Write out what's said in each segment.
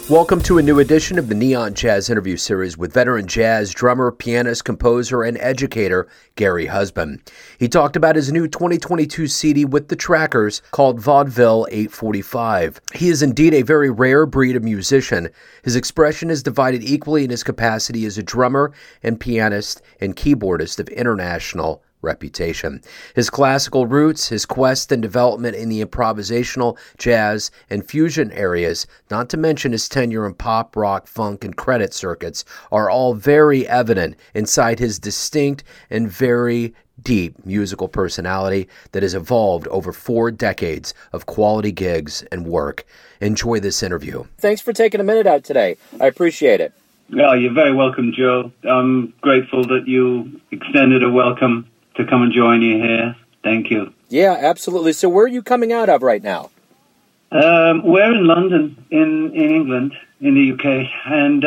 Welcome to a new edition of the Neon Jazz interview series with veteran jazz drummer, pianist, composer, and educator Gary Husband. He talked about his new 2022 CD with the Trackers called Vaudeville 845. He is indeed a very rare breed of musician. His expression is divided equally in his capacity as a drummer and pianist and keyboardist of international reputation. His classical roots, his quest and development in the improvisational, jazz, and fusion areas, not to mention his tenure in pop, rock, funk, and credit circuits, are all very evident inside his distinct and very deep musical personality that has evolved over 4 decades of quality gigs and work. Enjoy this interview. Thanks for taking a minute out today. I appreciate it. Well, you're very welcome, Joe. I'm grateful that you extended a welcome to come and join you here. Thank you. Yeah, absolutely. So where are you coming out of right now? We're in London, in England, in the UK. And,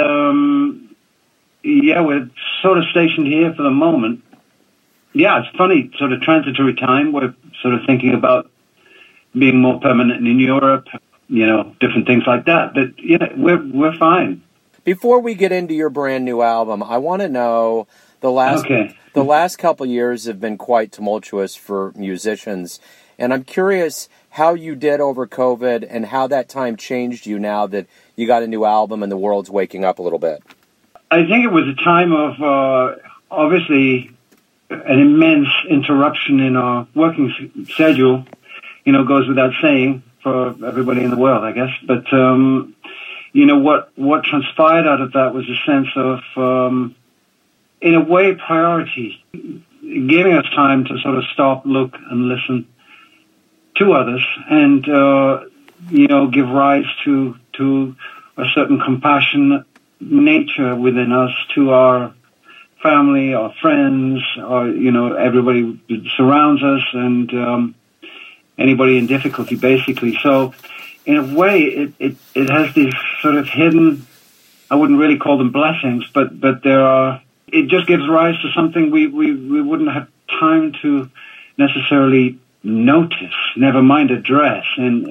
we're sort of stationed here for the moment. Yeah, it's funny, sort of transitory time. We're sort of thinking about being more permanent in Europe, different things like that. But, we're fine. Before we get into your brand new album, I want to know the last couple of years have been quite tumultuous for musicians, and I'm curious how you did over COVID and how that time changed you now that you got a new album and the world's waking up a little bit. I think it was a time of, obviously, an immense interruption in our working schedule, goes without saying for everybody in the world, I guess. But, what transpired out of that was a sense of, in a way, priority, giving us time to sort of stop, look, and listen to others, and give rise to a certain compassionate nature within us, to our family, our friends, or everybody that surrounds us, and anybody in difficulty, basically. So, in a way, it has these sort of hidden, I wouldn't really call them blessings, but there are. It just gives rise to something we wouldn't have time to necessarily notice, never mind address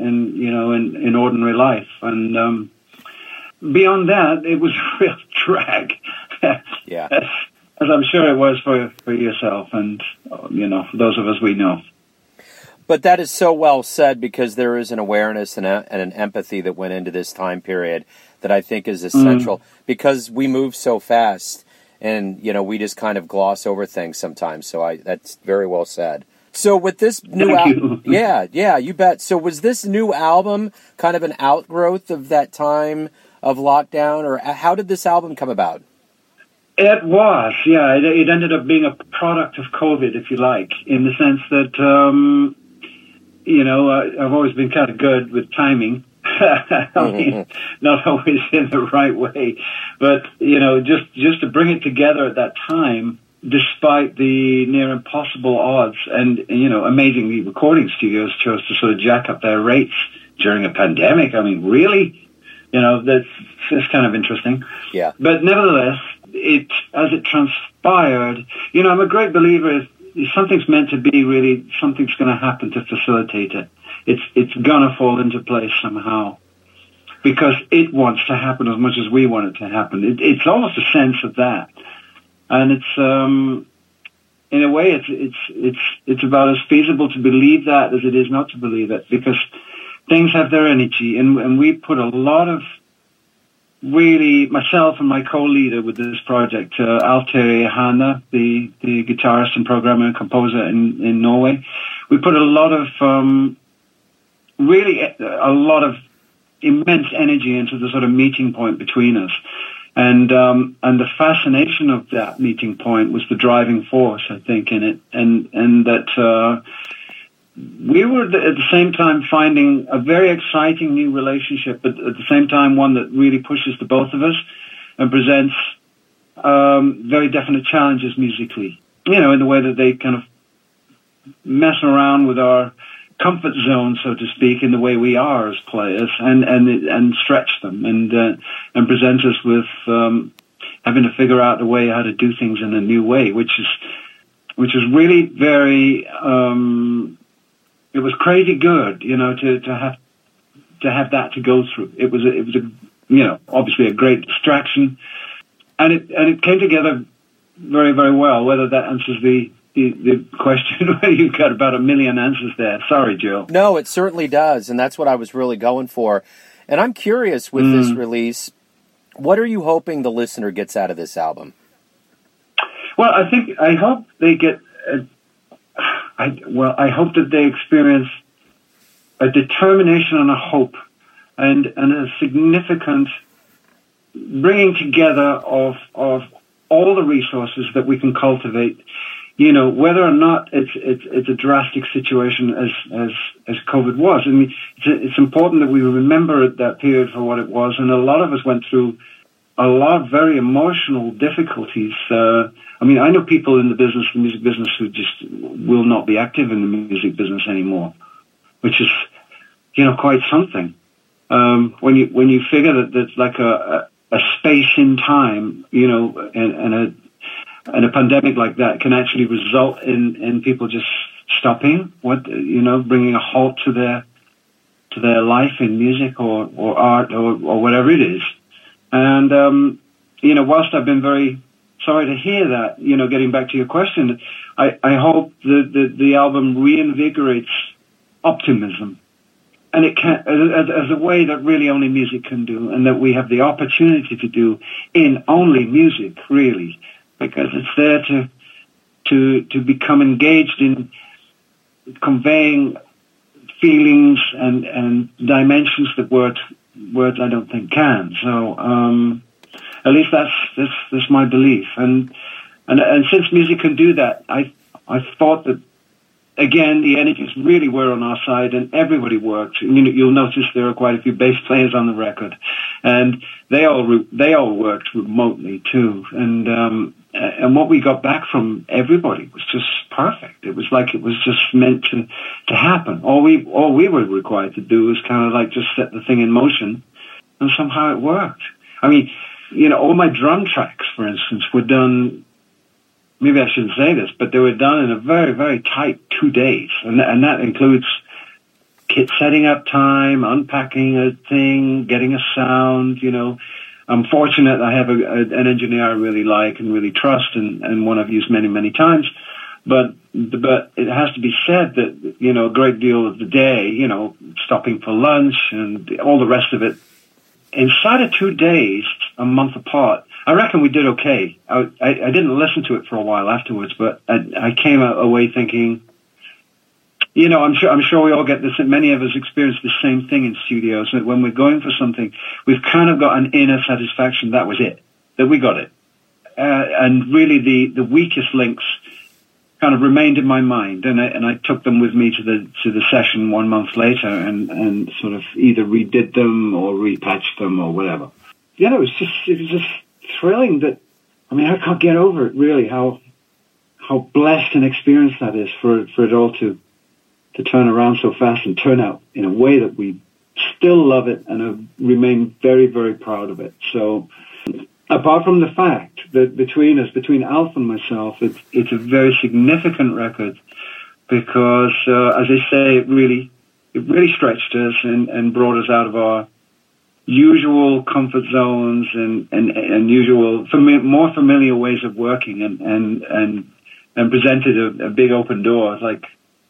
in ordinary life. And beyond that, it was a real drag. Yeah. As I'm sure it was for yourself and, those of us we know. But that is so well said, because there is an awareness and an empathy that went into this time period that I think is essential, because we move so fast. And, we just kind of gloss over things sometimes. So that's very well said. So with this new album, yeah, you bet. So was this new album kind of an outgrowth of that time of lockdown, or how did this album come about? It was, yeah. It ended up being a product of COVID, if you like, in the sense that, I've always been kind of good with timing. I mean, not always in the right way, but just to bring it together at that time, despite the near impossible odds, and amazingly, recording studios chose to sort of jack up their rates during a pandemic. I mean, really, that's kind of interesting. Yeah. But nevertheless, as it transpired, I'm a great believer if something's meant to be, really, something's going to happen to facilitate it. It's gonna fall into place somehow, because it wants to happen as much as we want it to happen. It's almost a sense of that, and it's in a way it's about as feasible to believe that as it is not to believe it, because things have their energy, and we put a lot of, really, myself and my co-leader with this project, Altair Hanna, the guitarist and programmer and composer in Norway, we put a lot of really a lot of immense energy into the sort of meeting point between us. And the fascination of that meeting point was the driving force, I think, in it. And that we were at the same time finding a very exciting new relationship, but at the same time one that really pushes the both of us and presents very definite challenges musically, in the way that they kind of mess around with our comfort zone, so to speak, in the way we are as players, and stretch them and present us with having to figure out a way how to do things in a new way, which is really very. It was crazy good, to have that to go through. It was a obviously a great distraction. And it came together very, very well. Whether that answers the question, you've got about a million answers there. Sorry, Joe. No, it certainly does, and that's what I was really going for. And I'm curious with this release, what are you hoping the listener gets out of this album? Well, I hope they get. I hope that they experience a determination and a hope, and a significant bringing together of all the resources that we can cultivate. Whether or not it's a drastic situation as COVID was. I mean, it's important that we remember that period for what it was, and a lot of us went through a lot of very emotional difficulties. I know people in the music business, who just will not be active in the music business anymore, which is, quite something. When you figure that there's like a space in time, and a pandemic like that can actually result in people just stopping, bringing a halt to their life in music or art or whatever it is. And, whilst I've been very sorry to hear that, getting back to your question, I hope the album reinvigorates optimism. And it can, as a way that really only music can do, and that we have the opportunity to do in only music, really, because it's there to become engaged in conveying feelings and dimensions that words I don't think can. So at least that's my belief. And since music can do that, I thought that, again, the energies really were on our side, and everybody worked. You'll notice there are quite a few bass players on the record, and they all worked remotely too. And what we got back from everybody was just perfect. It was like it was just meant to happen. All we were required to do was kind of like just set the thing in motion, and somehow it worked. I mean, all my drum tracks, for instance, were done. Maybe I shouldn't say this, but they were done in a very, very tight 2 days. And that includes kit setting up time, unpacking a thing, getting a sound, I'm fortunate I have an engineer I really like and really trust, and one I've used many, many times. But it has to be said that, a great deal of the day, stopping for lunch and all the rest of it, inside of 2 days, a month apart, I reckon we did okay. I didn't listen to it for a while afterwards, but I came away thinking, I'm sure we all get this, and many of us experience the same thing in studios, that when we're going for something, we've kind of got an inner satisfaction that was it, that we got it. And really the weakest links kind of remained in my mind, and I took them with me to the session 1 month later and sort of either redid them or repatched them or whatever. It was just thrilling that, I can't get over it really, how blessed an experience that is for it all to turn around so fast and turn out in a way that we still love it and remain very, very proud of it. So apart from the fact that between Alf and myself, it's a very significant record because, as I say, it really stretched us and brought us out of our usual comfort zones and usual more familiar ways of working and presented a big open door, like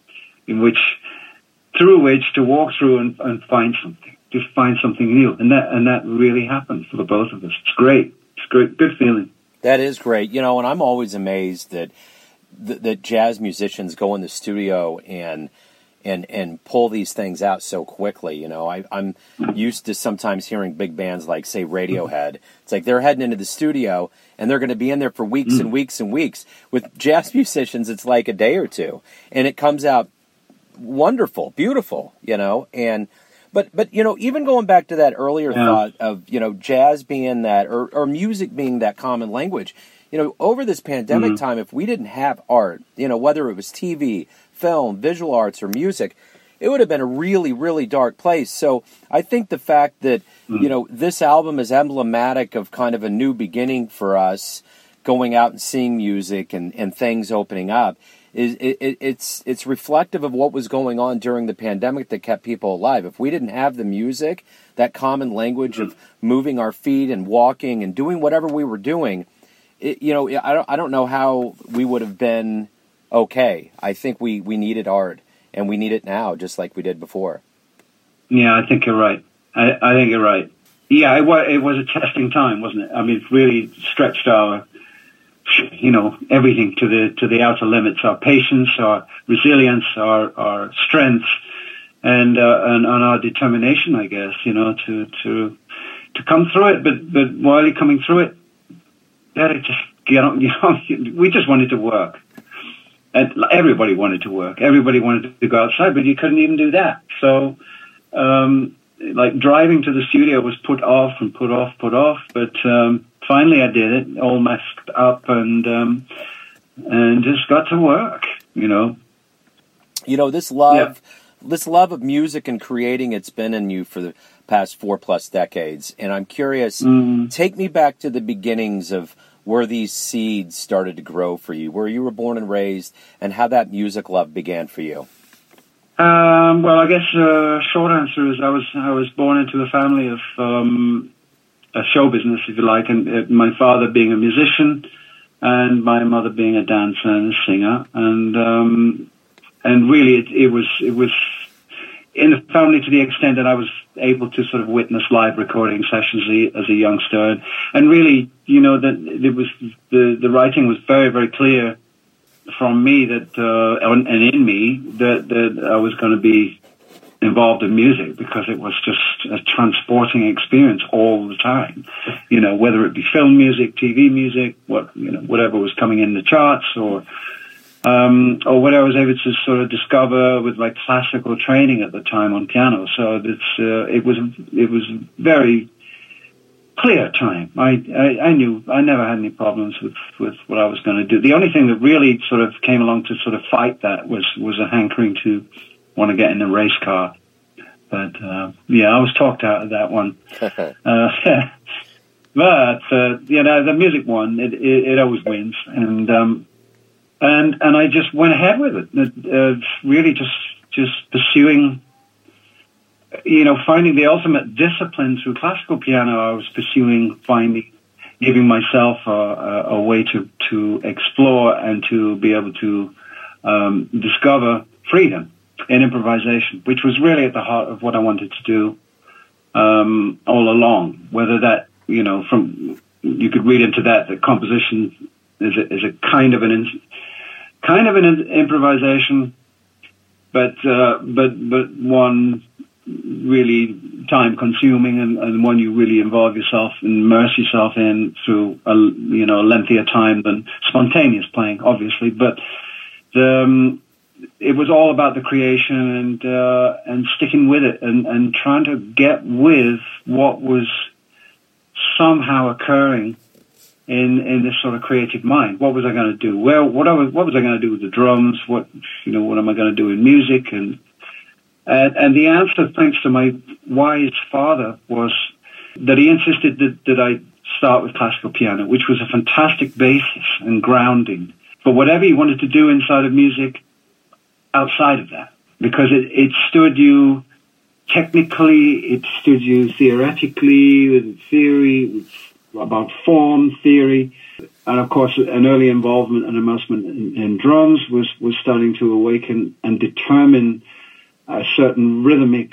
through which to walk through and find something new, and that really happened for the both of us. It's great. It's great, good feeling. That is great, and I'm always amazed that jazz musicians go in the studio and pull these things out so quickly. I'm used to sometimes hearing big bands like, say, Radiohead. It's like they're heading into the studio and they're going to be in there for weeks and weeks and weeks. With jazz musicians, it's like a day or two, and it comes out wonderful, beautiful, But even going back to that earlier thought of, jazz being that, or music being that common language, over this pandemic time, if we didn't have art, whether it was TV, film, visual arts, or music, it would have been a really, really dark place. So I think the fact that, this album is emblematic of kind of a new beginning for us, going out and seeing music and things opening up, it's reflective of what was going on during the pandemic that kept people alive. If we didn't have the music, that common language of moving our feet and walking and doing whatever we were doing, I don't know how we would have been okay. I think we needed art, and we need it now, just like we did before. Yeah, I think you're right. I think you're right. Yeah, it was a testing time, wasn't it? I mean, it really stretched our, everything to the outer limits. Our patience, our resilience, our strength, and our determination, I guess. To come through it. But while you're coming through it, gotta just get on. We just wanted to work, and everybody wanted to work. Everybody wanted to go outside, but you couldn't even do that. So, like driving to the studio was put off. But finally, I did it, all masked up, and just got to work. This love of music and creating, it's been in you for the past 4+ decades. And I'm curious, take me back to the beginnings of where these seeds started to grow for you, where you were born and raised, and how that music love began for you. Well, I guess short answer is I was born into a family of a show business, if you like, and my father being a musician and my mother being a dancer and a singer, and really it was in the family to the extent that I was able to sort of witness live recording sessions as a youngster, and really, that it was the writing was very, very clear from me that and in me that I was going to be involved in music, because it was just a transporting experience all the time. Whether it be film music, TV music, whatever was coming in the charts, or what I was able to sort of discover with like classical training at the time on piano. So it was very clear time. I knew I never had any problems with what I was going to do. The only thing that really sort of came along to sort of fight that was a hankering to want to get in a race car. But I was talked out of that one. But the music one, it always wins, and I just went ahead with it. Really just pursuing, finding the ultimate discipline through classical piano. I was pursuing giving myself a way to explore and to be able to discover freedom in improvisation, which was really at the heart of what I wanted to do all along. Whether that, you could read into that composition is a kind of an improvisation, but one really time consuming and one you really involve yourself and immerse yourself in through a lengthier time than spontaneous playing, obviously. But it was all about the creation and sticking with it and trying to get with what was somehow occurring in this sort of creative mind. What was I going to do? Well, what was I going to do with the drums? What am I going to do in music? And the answer, thanks to my wise father, was that he insisted that I start with classical piano, which was a fantastic basis and grounding for whatever you wanted to do inside of music outside of that, because it stood you technically, it stood you theoretically, with theory, about form, theory, and of course an early involvement and immersement in drums was starting to awaken and determine a certain rhythmic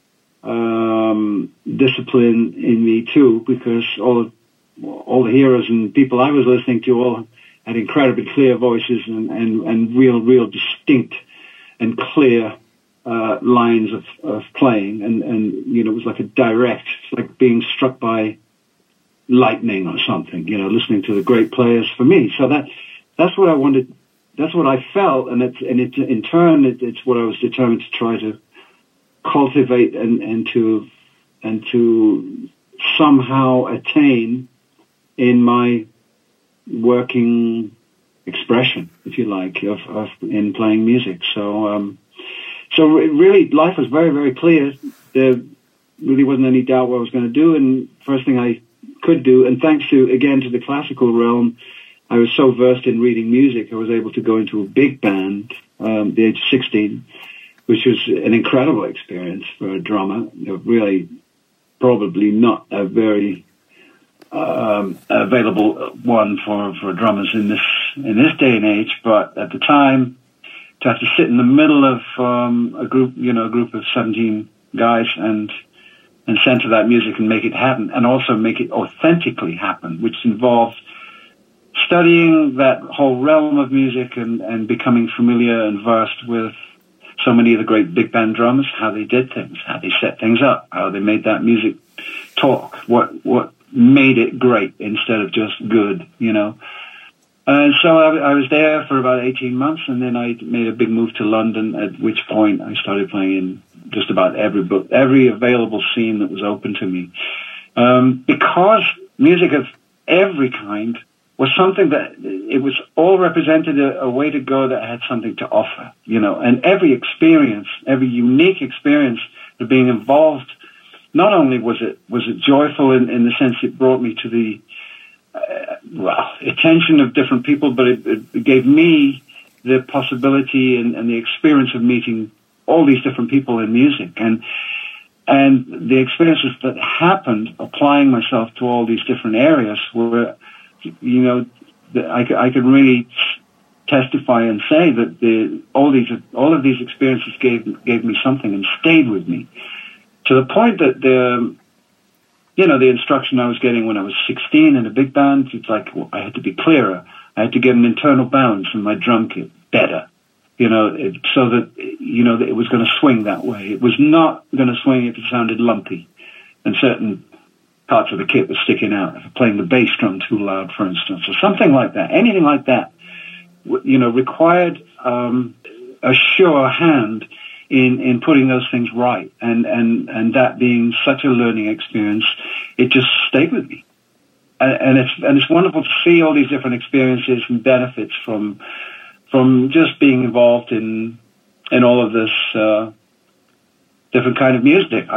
discipline in me too, because all the heroes and people I was listening to all had incredibly clear voices and real distinct and clear lines of playing, and it was like it's like being struck by lightning or something, listening to the great players for me. So that's what I wanted, that's what I felt, and in turn it's what I was determined to try to cultivate and to somehow attain in my working expression, if you like, of in playing music. So really, life was very, very clear. There really wasn't any doubt what I was going to do, and first thing I could do, and thanks to the classical realm, I was so versed in reading music, I was able to go into a big band at the age of 16, which was an incredible experience for a drummer. Really, probably not a very available one for drummers in this day and age. But at the time, to have to sit in the middle of a group of 17 guys and center that music and make it happen, and also make it authentically happen, which involves studying that whole realm of music and becoming familiar and versed with so many of the great big band drummers, how they did things, how they set things up, how they made that music talk, what made it great instead of just good, And so I was there for about 18 months, and then I made a big move to London, at which point I started playing in just about every available scene that was open to me. Because music of every kind was something that it was all represented a way to go that had something to offer, and every experience, every unique experience of being involved, not only was it joyful in the sense it brought me to the attention of different people, but it gave me the possibility and the experience of meeting all these different people in music, and the experiences that happened applying myself to all these different areas were, I could really testify and say that all of these experiences gave me something and stayed with me, to the point that the instruction I was getting when I was 16 in a big band, it's like, I had to be clearer. I had to get an internal balance in my drum kit better, so that, that it was going to swing that way. It was not going to swing if it sounded lumpy and certain parts of the kit were sticking out. If playing the bass drum too loud, for instance, or something like that, anything like that, required a sure hand in putting those things right, and that being such a learning experience, it just stayed with me, and it's wonderful to see all these different experiences and benefits from just being involved in all of this different kind of music.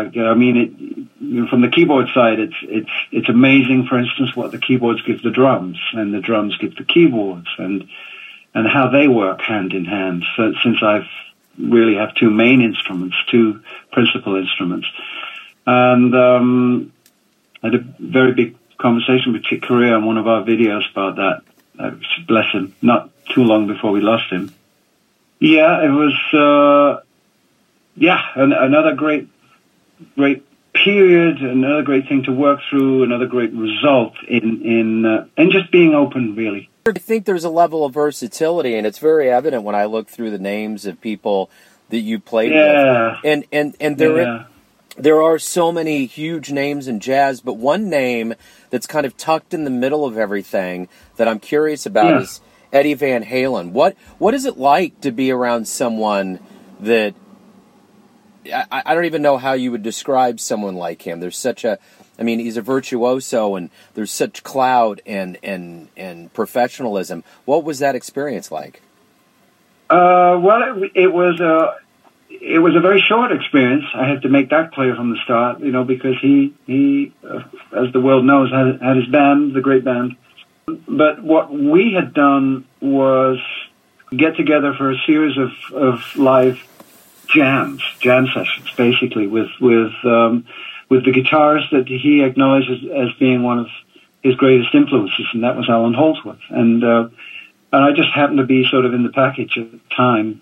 From the keyboard side, it's amazing, for instance, what the keyboards give the drums, and the drums give the keyboards, and how they work hand in hand. So since I've really have two main instruments, two principal instruments. And I had a very big conversation with Chick Corea on one of our videos about that. Bless him, not too long before we lost him. Yeah, it was, another great period, another great thing to work through, another great result in just being open, really. I think there's a level of versatility, and it's very evident when I look through the names of people that you played with. And there are so many huge names in jazz, but one name that's kind of tucked in the middle of everything that I'm curious about is Eddie Van Halen. What is it like to be around someone that I don't even know how you would describe someone like him? There's such he's a virtuoso, and there's such clout and professionalism. What was that experience like? It was a very short experience. I had to make that clear from the start, because he as the world knows, had his band, the great band. But what we had done was get together for a series of live jam sessions, basically, with the guitarist that he acknowledged as being one of his greatest influences, and that was Alan Holdsworth. And I just happened to be sort of in the package at the time,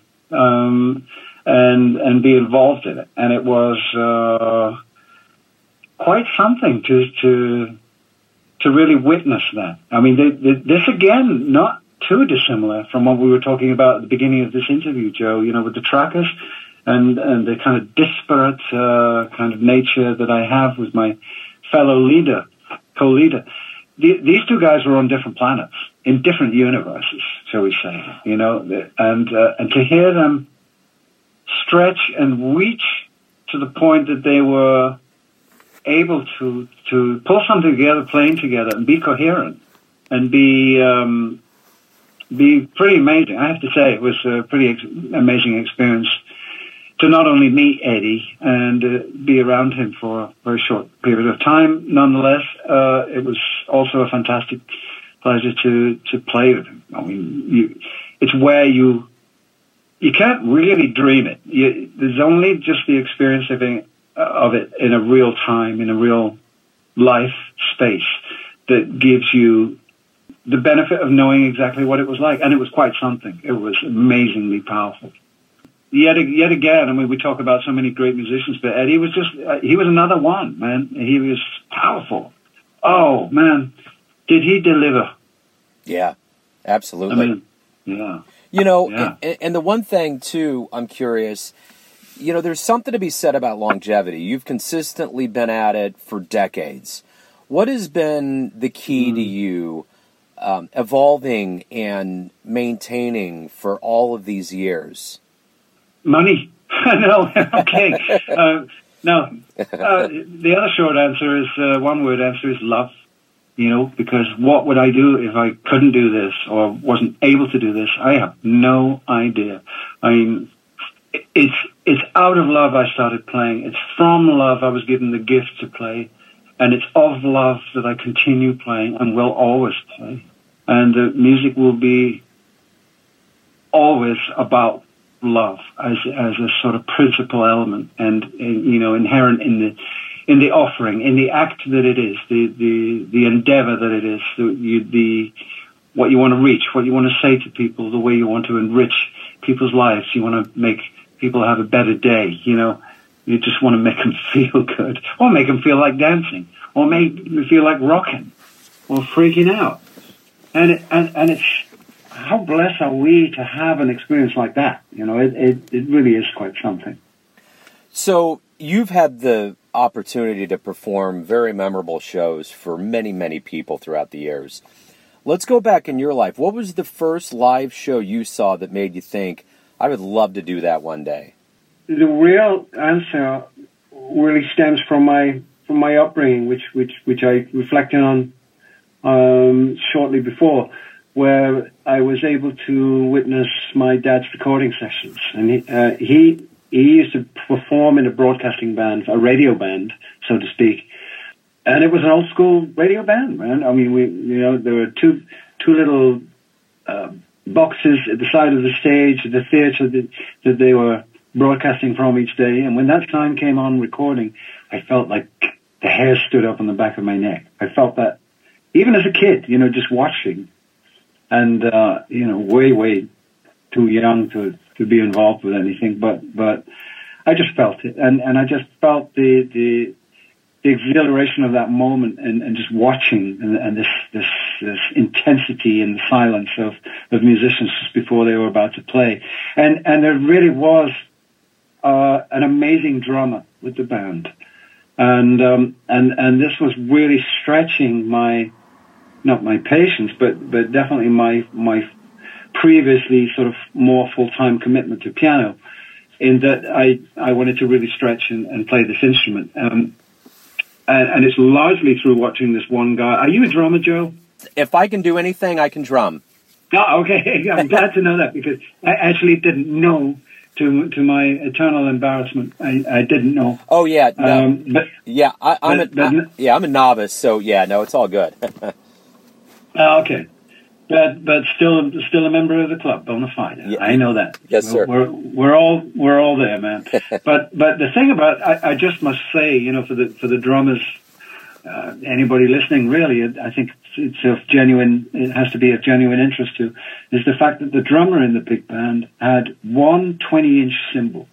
and be involved in it. And it was quite something to really witness that. I mean, this again, not too dissimilar from what we were talking about at the beginning of this interview, Joe, with the trackers and the kind of disparate kind of nature that I have with my fellow co-leader. These two guys were on different planets, in different universes, shall we say, and to hear them stretch and reach to the point that they were able to pull something together, playing together, and be coherent, and be pretty amazing. I have to say, it was a pretty amazing experience to not only meet Eddie and be around him for a very short period of time. Nonetheless, it was also a fantastic pleasure to play with him. I mean, it's where you can't really dream it. There's only just the experience of it in a real time, in a real life space, that gives you the benefit of knowing exactly what it was like. And it was quite something. It was amazingly powerful. Yet again, I mean, we talk about so many great musicians, but Eddie was he was another one, man. He was powerful. Oh, man, did he deliver? Yeah, absolutely. I mean, yeah. You know, Yeah. and the one thing, too, I'm curious, you know, there's something to be said about longevity. You've consistently been at it for decades. What has been the key to you evolving and maintaining for all of these years? Money. No, okay. No. The other short answer is, one-word answer is love. You know, because what would I do if I couldn't do this or wasn't able to do this? I have no idea. I mean, it's out of love I started playing. It's from love I was given the gift to play. And it's of love that I continue playing and will always play. And the music will be always about love as a sort of principal element and you know, inherent in the offering, in the act that it is, the endeavor that it is, the what you want to reach, what you want to say to people, the way you want to enrich people's lives. You want to make people have a better day, you know. You just want to make them feel good, or make them feel like dancing, or make them feel like rocking, or freaking out. And it's, how blessed are we to have an experience like that? You know, it really is quite something. So you've had the opportunity to perform very memorable shows for many, many people throughout the years. Let's go back in your life. What was the first live show you saw that made you think, I would love to do that one day? The real answer really stems from my upbringing, which I reflected on shortly before, where I was able to witness my dad's recording sessions, and he used to perform in a broadcasting band, a radio band, so to speak, and it was an old school radio band, man. I mean, there were two little boxes at the side of the stage, the theater that they were broadcasting from each day, and when that time came on recording, I felt like the hair stood up on the back of my neck. I felt that even as a kid, you know, just watching, and you know, way too young to be involved with anything, but I just felt it, and I just felt the exhilaration of that moment, and just watching, and this intensity in the silence of musicians just before they were about to play, and there really was an amazing drummer with the band, and this was really stretching not my patience, but definitely my previously sort of more full-time commitment to piano, in that I wanted to really stretch and play this instrument. And it's largely through watching this one guy. Are you a drummer, Joe? If I can do anything, I can drum. Oh, okay. I'm glad to know that, because I actually didn't know, to my eternal embarrassment. I didn't know. Oh, yeah. No. I'm a novice, so yeah, no, it's all good. Okay. But still a member of the club, bona fide. Yeah. I know that. Yes, sir. We're all there, man. but the thing about, I just must say, you know, for the drummers, anybody listening, really, I think it has to be of genuine interest to, is the fact that the drummer in the big band had one 20-inch cymbal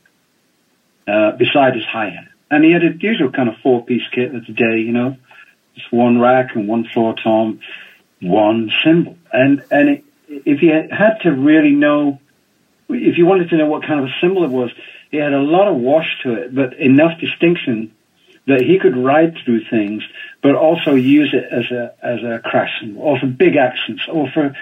beside his hi-hat, and he had a usual kind of 4-piece kit of the day, you know, just one rack and one floor tom, one cymbal. And if you had to really know, if you wanted to know what kind of a cymbal it was, it had a lot of wash to it, but enough distinction that he could ride through things, but also use it as a crash cymbal, or for big accents, or for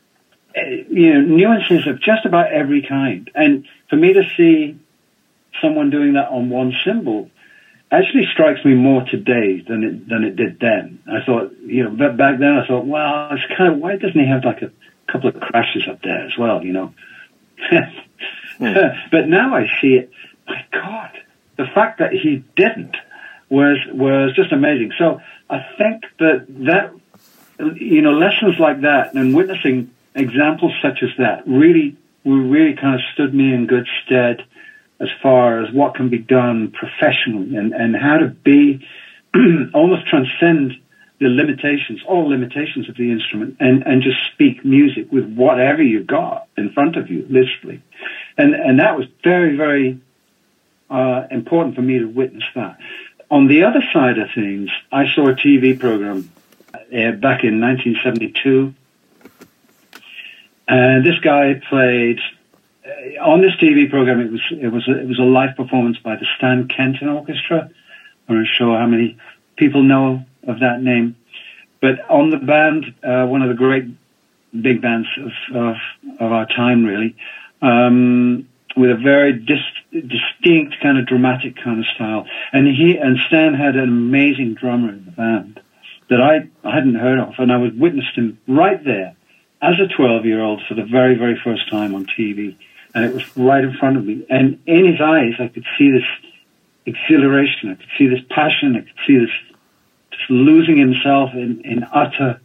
nuances of just about every kind. And for me to see someone doing that on one cymbal actually strikes me more today than it did then. I thought, but back then I thought, well, it's kind of, why doesn't he have like a couple of crashes up there as well, you know? But now I see it, my God, the fact that he didn't was just amazing. So I think that lessons like that and witnessing examples such as that really kind of stood me in good stead as far as what can be done professionally and how to be almost transcend all limitations of the instrument and just speak music with whatever you've got in front of you, literally. And that was very, very important for me to witness that. On the other side of things, I saw a TV program back in 1972. And this guy played on this TV program. It was a live performance by the Stan Kenton Orchestra. I'm not sure how many people know of that name, but on the band, one of the great big bands of our time, really, with a very distinct kind of dramatic kind of style. And Stan had an amazing drummer in the band that I hadn't heard of, and I was witnessed him right there as a 12-year-old for the very, very first time on TV. And it was right in front of me. And in his eyes, I could see this exhilaration. I could see this passion. I could see this just losing himself in utter,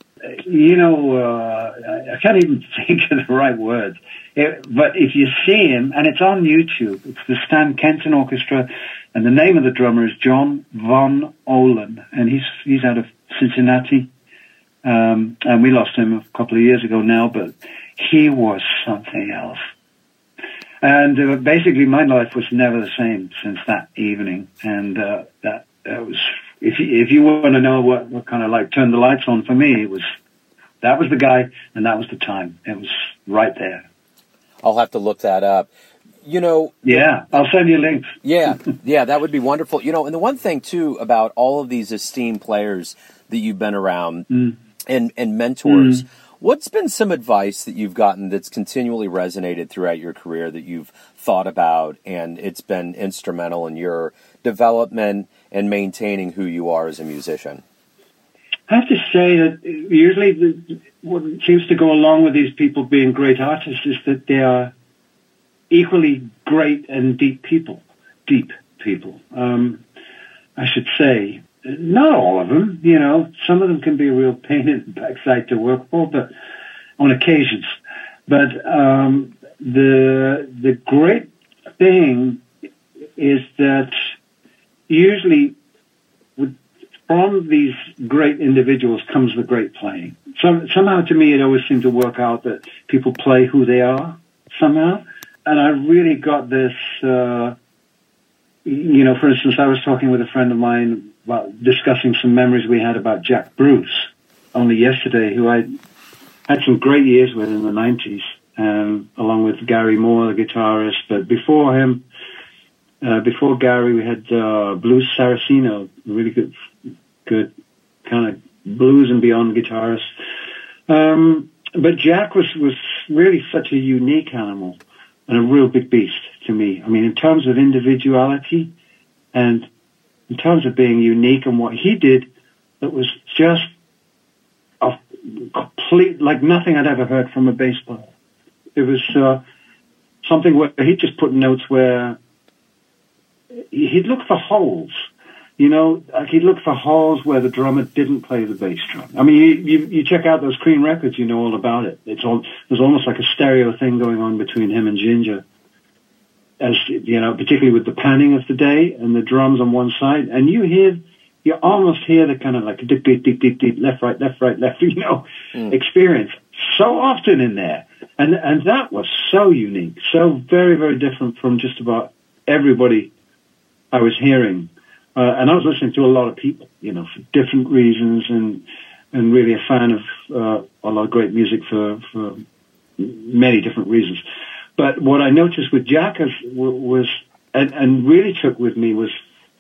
I can't even think of the right words. But if you see him, and it's on YouTube, it's the Stan Kenton Orchestra, and the name of the drummer is John Von Ohlen, and he's out of Cincinnati. And we lost him a couple of years ago now, but he was something else. And basically, my life was never the same since that evening. And that was, if you want to know what kind of like turned the lights on for me, that was the guy, and that was the time. It was right there. I'll have to look that up. Yeah, I'll send you links. Yeah, that would be wonderful. And the one thing too about all of these esteemed players that you've been around and mentors. What's been some advice that you've gotten that's continually resonated throughout your career that you've thought about and it's been instrumental in your development and maintaining who you are as a musician? I have to say that usually what seems to go along with these people being great artists is that they are equally great and deep people. I should say. Not all of them, some of them can be a real pain in the backside to work for, but on occasions. But the great thing is that usually from these great individuals comes the great playing. Somehow to me it always seemed to work out that people play who they are somehow. And I really got this, for instance, I was talking with a friend of mine about discussing some memories we had about Jack Bruce only yesterday, who I had some great years with in the 90s, along with Gary Moore, the guitarist. But before him, before Gary, we had Blues Saraceno, really good kind of blues and beyond guitarist. But Jack was really such a unique animal and a real big beast to me. I mean, in terms of individuality and in terms of being unique and what he did, it was just a complete, like nothing I'd ever heard from a bass player. It was something where he'd just put notes where he'd look for holes, like he'd look for holes where the drummer didn't play the bass drum. I mean, you check out those Cream records, you know all about it. There's almost like a stereo thing going on between him and Ginger. As particularly with the panning of the day and the drums on one side, and you almost hear the kind of like deep, left, right, experience so often in there, and that was so unique, so very, very different from just about everybody I was hearing, and I was listening to a lot of people, for different reasons, and really a fan of a lot of great music for many different reasons. But what I noticed with Jack was and really took with me was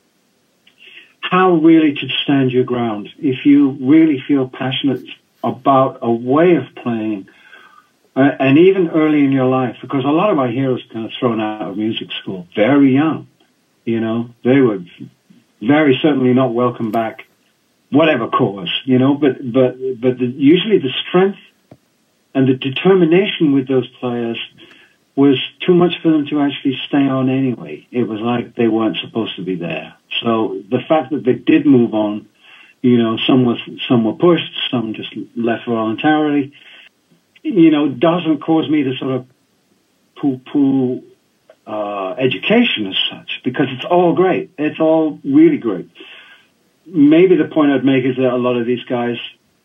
how really to stand your ground. If you really feel passionate about a way of playing, and even early in your life, because a lot of our heroes kind of thrown out of music school very young, they were very certainly not welcome back, whatever cause, but usually the strength and the determination with those players was too much for them to actually stay on anyway. It was like they weren't supposed to be there. So the fact that they did move on, some were pushed, some just left voluntarily. Doesn't cause me to sort of poo-poo education as such, because it's all great. It's all really great. Maybe the point I'd make is that a lot of these guys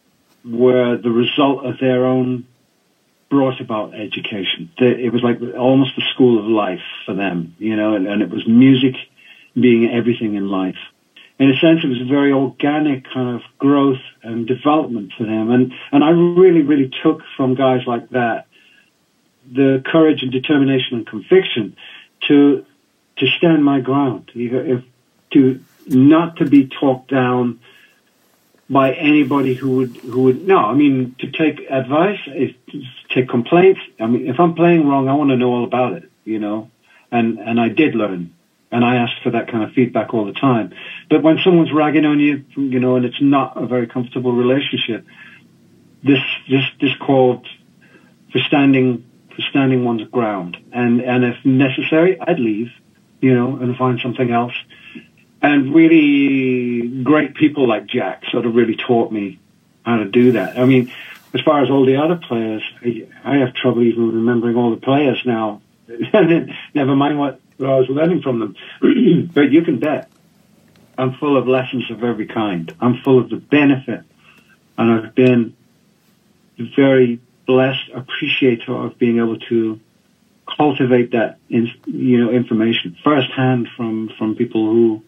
were the result of their own brought about education. It was like almost the school of life for them, and it was music being everything in life. In a sense, it was a very organic kind of growth and development for them. And I really, really took from guys like that the courage and determination and conviction to stand my ground, to not to be talked down by anybody who would to take advice, to take complaints. I mean, if I'm playing wrong, I want to know all about it, and I did learn, and I asked for that kind of feedback all the time. But when someone's ragging on you, and it's not a very comfortable relationship, this called for standing one's ground, and if necessary, I'd leave, and find something else. And really great people like Jack sort of really taught me how to do that. I mean, as far as all the other players, I have trouble even remembering all the players now. Never mind what I was learning from them. But you can bet I'm full of lessons of every kind. I'm full of the benefit. And I've been very blessed appreciator of being able to cultivate that, information firsthand from people who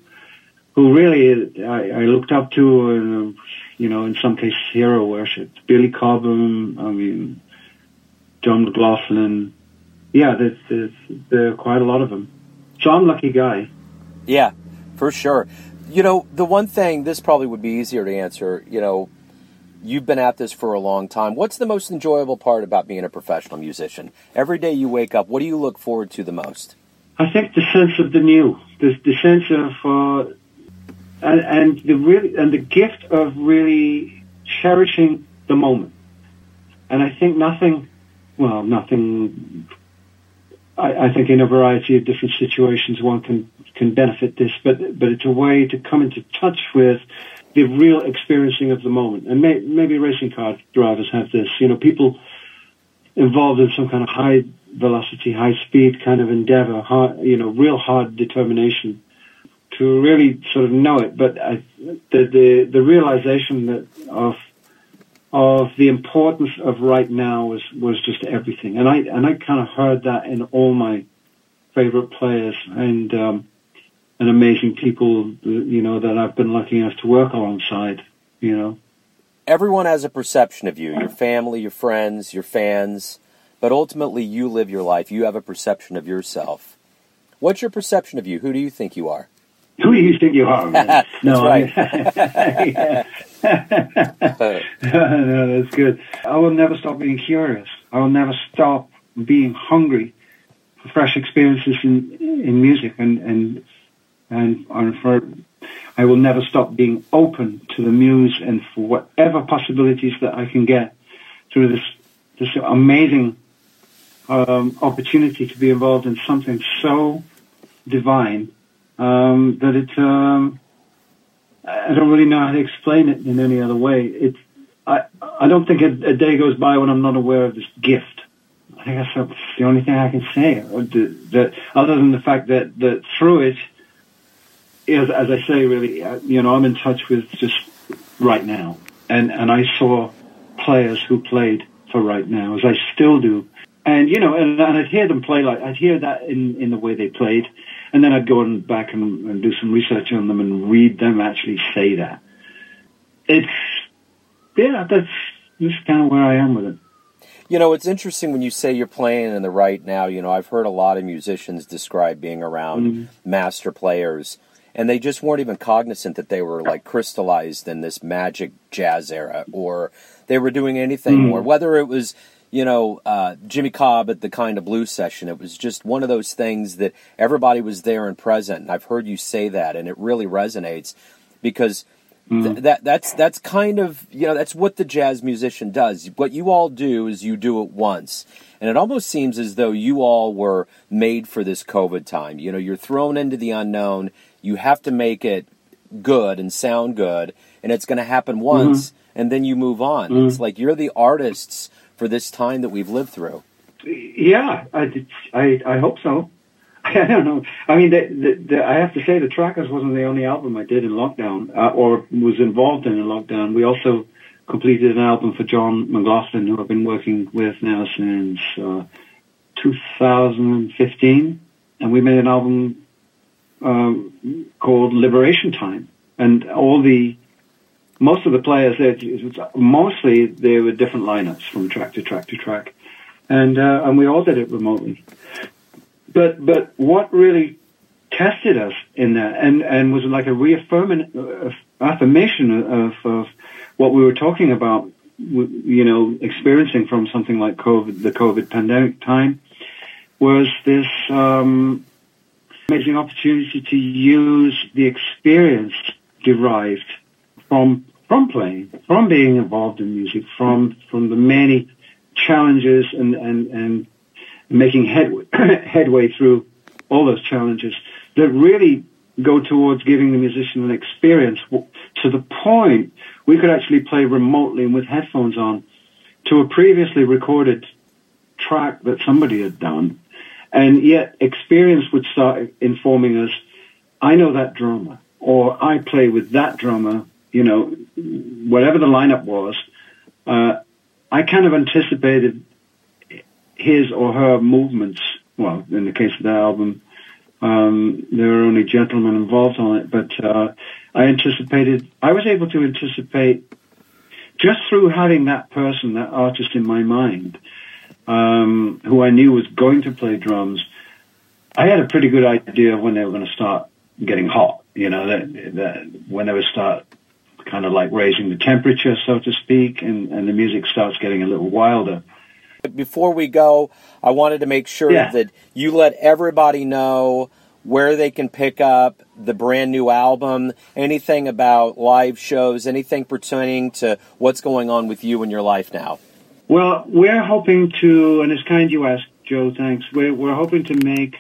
really I looked up to, and in some cases hero worshipped. Billy Cobham, John McLaughlin. Yeah, there are quite a lot of them. So I'm a lucky guy. Yeah, for sure. The one thing, this probably would be easier to answer, you've been at this for a long time. What's the most enjoyable part about being a professional musician? Every day you wake up, what do you look forward to the most? I think the sense of the new, the sense of, and the gift of really cherishing the moment. And I think nothing. I think in a variety of different situations one can benefit this, but it's a way to come into touch with the real experiencing of the moment. And maybe racing car drivers have this. People involved in some kind of high velocity, high speed kind of endeavor, real hard determination to really sort of know it. But the realization that of the importance of right now was just everything. And I kind of heard that in all my favorite players and amazing people, that I've been lucky enough to work alongside, Everyone has a perception of you, your family, your friends, your fans, but ultimately you live your life. You have a perception of yourself. What's your perception of you? Who do you think you are? Who do you think you are, man? That's right. No, that's good. I will never stop being curious. I will never stop being hungry for fresh experiences in music, and for I will never stop being open to the muse and for whatever possibilities that I can get through this amazing opportunity to be involved in something so divine that it's I don't really know how to explain it in any other way. I don't think a day goes by when I'm not aware of this gift. I think that's the only thing I can say. That other than the fact that through it, as I say, really, I'm in touch with just right now, and I saw players who played for right now, as I still do, and and I'd hear them play I'd hear that in the way they played. And then I'd go back and do some research on them and read them actually say that. That's just kind of where I am with it. It's interesting when you say you're playing in the right now. I've heard a lot of musicians describe being around master players, and they just weren't even cognizant that they were like crystallized in this magic jazz era, or they were doing anything more, whether it was Jimmy Cobb at the Kind of Blues session. It was just one of those things that everybody was there and present. And I've heard you say that, and it really resonates because that's kind of, that's what the jazz musician does. What you all do is you do it once. And it almost seems as though you all were made for this COVID time. You're thrown into the unknown. You have to make it good and sound good, and it's going to happen once. and then you move on. It's like you're the artists for this time that we've lived through. Yeah, I hope so. I don't know. I mean, I have to say, The Trackers wasn't the only album I did in lockdown, or was involved in lockdown. We also completed an album for John McLaughlin, who I've been working with now since 2015, and we made an album called Liberation Time. And most of the players there, mostly they were different lineups from track to track to track, and we all did it remotely. But what really tested us in that, and was like a affirmation of what we were talking about, experiencing from something like the COVID pandemic time, was this amazing opportunity to use the experience derived from playing, from being involved in music, from the many challenges and making headway through all those challenges that really go towards giving the musician an experience to the point we could actually play remotely and with headphones on to a previously recorded track that somebody had done. And yet experience would start informing us, I know that drummer, or I play with that drummer, whatever the lineup was. I kind of anticipated his or her movements. Well, in the case of the album, there were only gentlemen involved on it, but I was able to anticipate, just through having that person, that artist in my mind, who I knew was going to play drums. I had a pretty good idea of when they were going to start getting hot, that when they would start kind of like raising the temperature, so to speak, and the music starts getting a little wilder. Before we go, I wanted to make sure that you let everybody know where they can pick up the brand new album, anything about live shows, anything pertaining to what's going on with you in your life now. Well, we're hoping to, and it's kind you asked, Joe, thanks. We're hoping to make,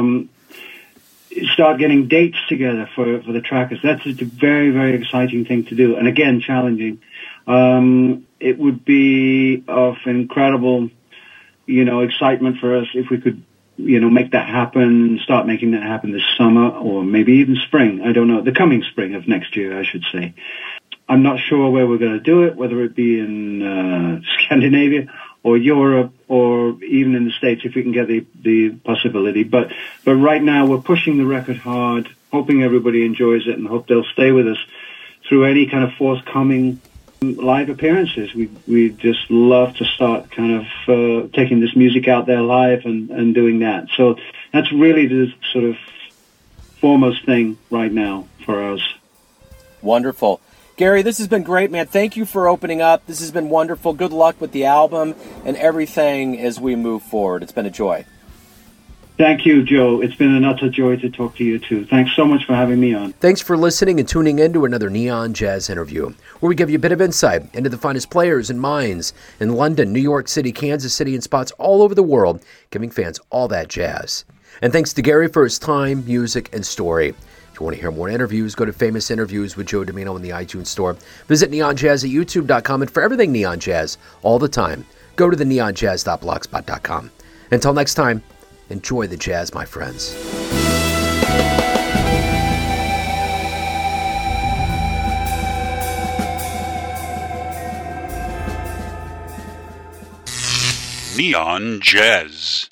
start getting dates together for the Trackers. That's a very, very exciting thing to do, and again, challenging. It would be of incredible, excitement for us if we could, make that happen, start making that happen this summer, or maybe even spring. I don't know, the coming spring of next year, I should say. I'm not sure where we're going to do it, whether it be in Scandinavia or Europe or even in the States, if we can get the possibility. But right now we're pushing the record hard, hoping everybody enjoys it and hope they'll stay with us through any kind of forthcoming live appearances. We just love to start kind of taking this music out there live and doing that. So that's really the sort of foremost thing right now for us. Wonderful. Gary, this has been great, man. Thank you for opening up. This has been wonderful. Good luck with the album and everything as we move forward. It's been a joy. Thank you, Joe. It's been an utter joy to talk to you, too. Thanks so much for having me on. Thanks for listening and tuning in to another Neon Jazz interview, where we give you a bit of insight into the finest players and minds in London, New York City, Kansas City, and spots all over the world, giving fans all that jazz. And thanks to Gary for his time, music, and story. If you want to hear more interviews, go to Famous Interviews with Joe Domino in the iTunes Store. Visit neonjazz at youtube.com, and for everything Neon Jazz, all the time, go to the neonjazz.blogspot.com. Until next time, enjoy the jazz, my friends. Neon Jazz.